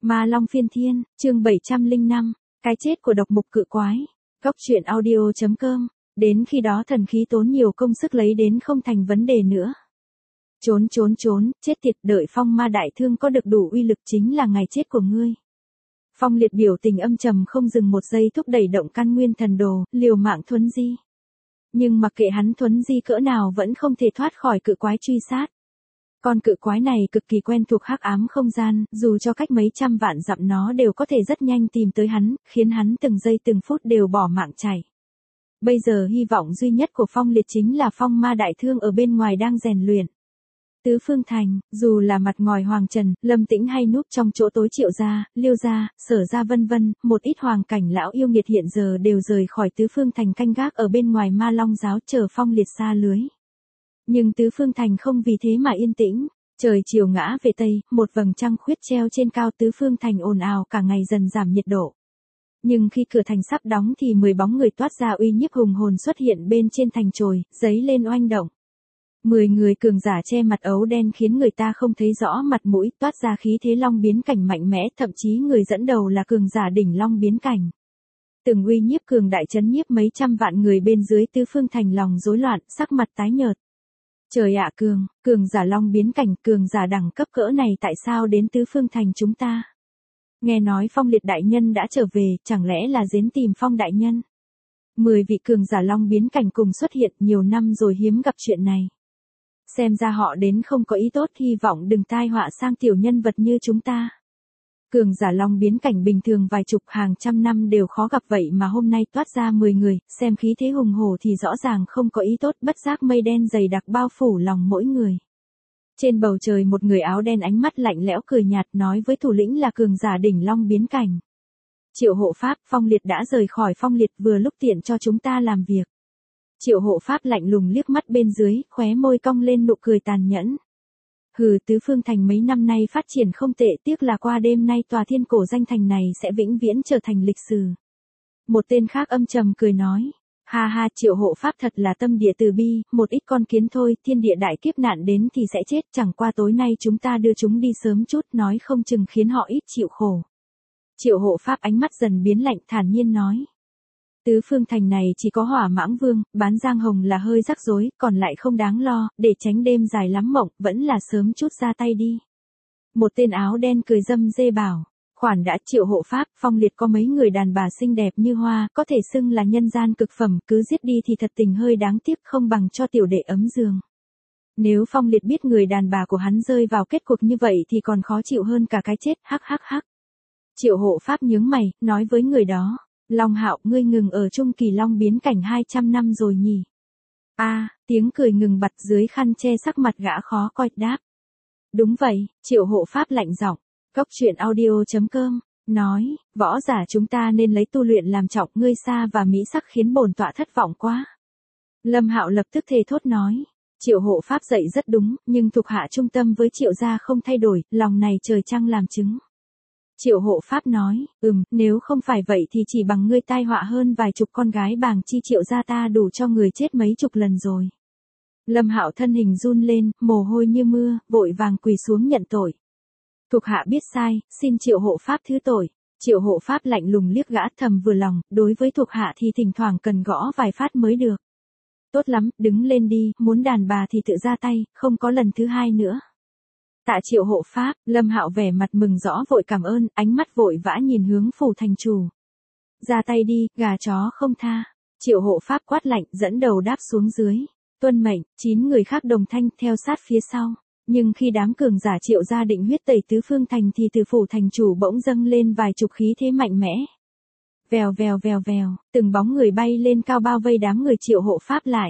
Ma Long Phiên Thiên, chương 705, cái chết của độc mục cự quái. Góc truyện audio.com, đến khi đó thần khí tốn nhiều công sức lấy đến không thành vấn đề nữa. Trốn, chết tiệt, đợi Phong Ma đại thương có được đủ uy lực chính là ngày chết của ngươi. Phong Liệt biểu tình âm trầm không dừng một giây thúc đẩy động căn nguyên thần đồ, liều mạng thuấn di. Nhưng mặc kệ hắn thuấn di cỡ nào vẫn không thể thoát khỏi cự quái truy sát. Con cự quái này cực kỳ quen thuộc hắc ám không gian, dù cho cách mấy trăm vạn dặm nó đều có thể rất nhanh tìm tới hắn, khiến hắn từng giây từng phút đều bỏ mạng chạy. Bây giờ hy vọng duy nhất của Phong Liệt chính là Phong Ma đại thương ở bên ngoài đang rèn luyện. Tứ Phương Thành, dù là mặt ngòi Hoàng Trần, Lâm Tĩnh hay núp trong chỗ tối Triệu gia, Liêu gia, Sở gia vân vân, một ít hoàng cảnh lão yêu nghiệt hiện giờ đều rời khỏi Tứ Phương Thành canh gác ở bên ngoài Ma Long giáo chờ Phong Liệt xa lưới. Nhưng Tứ Phương Thành không vì thế mà yên tĩnh, trời chiều ngã về tây, một vầng trăng khuyết treo trên cao Tứ Phương Thành ồn ào cả ngày dần giảm nhiệt độ. Nhưng khi cửa thành sắp đóng thì 10 bóng người toát ra uy nhiếp hùng hồn xuất hiện bên trên thành chồi, giấy lên oanh động. 10 người cường giả che mặt ấu đen khiến người ta không thấy rõ mặt mũi, toát ra khí thế long biến cảnh mạnh mẽ, thậm chí người dẫn đầu là cường giả đỉnh long biến cảnh. Từng uy nhiếp cường đại chấn nhiếp mấy trăm vạn người bên dưới Tứ Phương Thành lòng rối loạn, sắc mặt tái nhợt. Trời ạ, cường giả long biến cảnh, cường giả đẳng cấp cỡ này tại sao đến Tứ Phương Thành chúng ta? Nghe nói Phong Liệt đại nhân đã trở về, chẳng lẽ là đến tìm Phong đại nhân? 10 vị cường giả long biến cảnh cùng xuất hiện, nhiều năm rồi hiếm gặp chuyện này. Xem ra họ đến không có ý tốt, hy vọng đừng tai họa sang tiểu nhân vật như chúng ta. Cường giả long biến cảnh bình thường vài chục hàng trăm năm đều khó gặp vậy mà hôm nay toát ra 10 người, xem khí thế hùng hổ thì rõ ràng không có ý tốt, bất giác mây đen dày đặc bao phủ lòng mỗi người. Trên bầu trời một người áo đen ánh mắt lạnh lẽo cười nhạt nói với thủ lĩnh là cường giả đỉnh long biến cảnh. Triệu hộ pháp, Phong Liệt đã rời khỏi Phong Liệt vừa lúc tiện cho chúng ta làm việc. Triệu hộ pháp lạnh lùng liếc mắt bên dưới, khóe môi cong lên nụ cười tàn nhẫn. Hừ, Tứ Phương Thành mấy năm nay phát triển không tệ, tiếc là qua đêm nay tòa thiên cổ danh thành này sẽ vĩnh viễn trở thành lịch sử. Một tên khác âm trầm cười nói. Ha ha, Triệu hộ pháp thật là tâm địa từ bi, một ít con kiến thôi, thiên địa đại kiếp nạn đến thì sẽ chết, chẳng qua tối nay chúng ta đưa chúng đi sớm chút, nói không chừng khiến họ ít chịu khổ. Triệu hộ pháp ánh mắt dần biến lạnh, thản nhiên nói. Tứ Phương Thành này chỉ có Hỏa Mãng Vương, Bán Giang Hồng là hơi rắc rối, còn lại không đáng lo, để tránh đêm dài lắm mộng, vẫn là sớm chút ra tay đi. Một tên áo đen cười râm rê bảo, khoản đã. Triệu hộ pháp, Phong Liệt có mấy người đàn bà xinh đẹp như hoa, có thể xưng là nhân gian cực phẩm, cứ giết đi thì thật tình hơi đáng tiếc, không bằng cho tiểu đệ ấm giường. Nếu Phong Liệt biết người đàn bà của hắn rơi vào kết cục như vậy thì còn khó chịu hơn cả cái chết, hắc. Triệu hộ pháp nhướng mày, nói với người đó. Long Hạo, ngươi ngừng ở Trung Kỳ Long biến cảnh 200 năm rồi nhỉ? Tiếng cười ngừng bặt dưới khăn che sắc mặt gã khó coi, đáp. Đúng vậy, Triệu hộ pháp lạnh giọng. Góc truyện audio.com, nói, võ giả chúng ta nên lấy tu luyện làm trọng, ngươi xa và mỹ sắc khiến bổn tọa thất vọng quá. Lâm Hạo lập tức thề thốt nói. Triệu hộ pháp dạy rất đúng, nhưng thuộc hạ trung tâm với Triệu gia không thay đổi, lòng này trời trăng làm chứng. Triệu hộ pháp nói, nếu không phải vậy thì chỉ bằng ngươi tai họa hơn vài chục con gái bàng chi Triệu gia ta đủ cho người chết mấy chục lần rồi. Lâm Hạo thân hình run lên, mồ hôi như mưa, vội vàng quỳ xuống nhận tội. Thuộc hạ biết sai, xin Triệu hộ pháp thứ tội. Triệu hộ pháp lạnh lùng liếc gã, thầm vừa lòng, đối với thuộc hạ thì thỉnh thoảng cần gõ vài phát mới được. Tốt lắm, đứng lên đi, muốn đàn bà thì tự ra tay, không có lần thứ hai nữa. Tạ Triệu hộ pháp, Lâm Hạo vẻ mặt mừng rõ vội cảm ơn, ánh mắt vội vã nhìn hướng phủ thành chủ. Ra tay đi, gà chó không tha. Triệu hộ pháp quát lạnh, dẫn đầu đáp xuống dưới. Tuân mệnh, 9 người khác đồng thanh theo sát phía sau. Nhưng khi đám cường giả Triệu gia định huyết tẩy Tứ Phương Thành thì từ phủ thành chủ bỗng dâng lên vài chục khí thế mạnh mẽ. Vèo, từng bóng người bay lên cao bao vây đám người Triệu hộ pháp lại.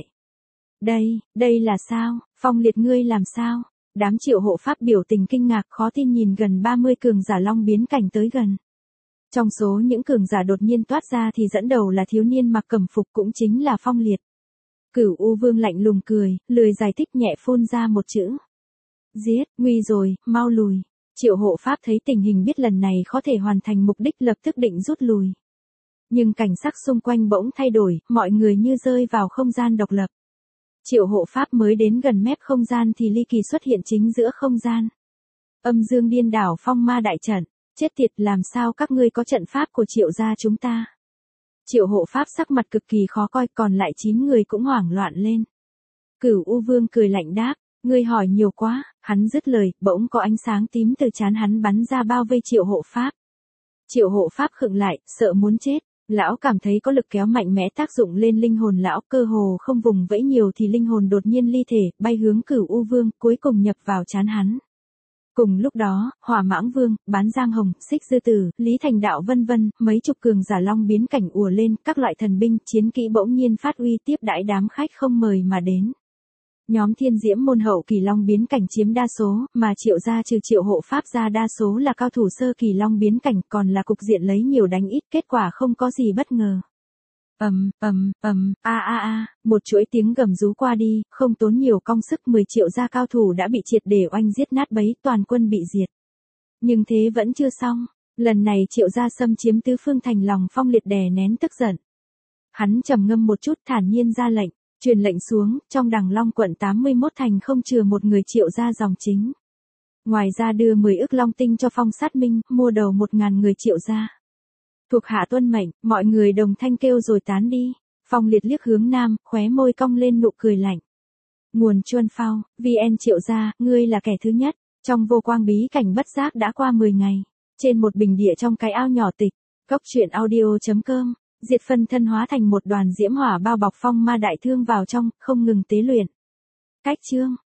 Đây là sao? Phong Liệt ngươi làm sao? Đám Triệu hộ pháp biểu tình kinh ngạc khó tin nhìn gần 30 cường giả long biến cảnh tới gần. Trong số những cường giả đột nhiên toát ra thì dẫn đầu là thiếu niên mặc cẩm phục, cũng chính là Phong Liệt. Cửu U Vương lạnh lùng cười, lười giải thích, nhẹ phun ra một chữ. Giết, nguy rồi, mau lùi. Triệu hộ pháp thấy tình hình biết lần này khó thể hoàn thành mục đích lập tức định rút lui. Nhưng cảnh sắc xung quanh bỗng thay đổi, mọi người như rơi vào không gian độc lập. Triệu hộ pháp mới đến gần mép không gian thì ly kỳ xuất hiện chính giữa không gian. Âm dương điên đảo phong ma đại trận. Chết tiệt, làm sao các ngươi có trận pháp của Triệu gia chúng ta? Triệu hộ pháp sắc mặt cực kỳ khó coi, còn lại 9 người cũng hoảng loạn lên. Cửu U Vương cười lạnh đáp, ngươi hỏi nhiều quá. Hắn dứt lời, bỗng có ánh sáng tím từ trán hắn bắn ra bao vây Triệu hộ pháp. Triệu hộ pháp khựng lại, sợ muốn chết. Lão cảm thấy có lực kéo mạnh mẽ tác dụng lên linh hồn lão, cơ hồ không vùng vẫy nhiều thì linh hồn đột nhiên ly thể, bay hướng Cửu U Vương, cuối cùng nhập vào trán hắn. Cùng lúc đó, Hỏa Mãng Vương, Bán Giang Hồng, Xích Dư Tử, Lý Thành Đạo vân vân, mấy chục cường giả long biến cảnh ùa lên, các loại thần binh, chiến kỹ bỗng nhiên phát uy tiếp đãi đám khách không mời mà đến. Nhóm Thiên Diễm môn hậu kỳ long biến cảnh chiếm đa số, mà Triệu gia trừ Triệu hộ pháp ra đa số là cao thủ sơ kỳ long biến cảnh, còn là cục diện lấy nhiều đánh ít, kết quả không có gì bất ngờ. Một chuỗi tiếng gầm rú qua đi, không tốn nhiều công sức 10 Triệu gia cao thủ đã bị triệt để oanh giết nát bấy, toàn quân bị diệt. Nhưng thế vẫn chưa xong, lần này Triệu gia xâm chiếm tứ phương thành, lòng Phong Liệt đè nén tức giận. Hắn trầm ngâm một chút, thản nhiên ra lệnh, truyền lệnh xuống, trong Đằng Long quận 81 thành không chừa một người Triệu gia dòng chính. Ngoài ra đưa 10 ức long tinh cho Phong Sát Minh, mua đầu 1.000 người Triệu gia. Thuộc hạ tuân mệnh, mọi người đồng thanh kêu rồi tán đi. Phong Liệt liếc hướng nam, khóe môi cong lên nụ cười lạnh. Nguồn Chuân Phao, VN Triệu gia, ngươi là kẻ thứ nhất. Trong vô quang bí cảnh bất giác đã qua 10 ngày. Trên một bình địa trong cái ao nhỏ tịch, Cốc Truyện Audio.com, Diệt phân thân hóa thành một đoàn diễm hỏa bao bọc phong ma đại thương vào trong, không ngừng tế luyện. Cách chương.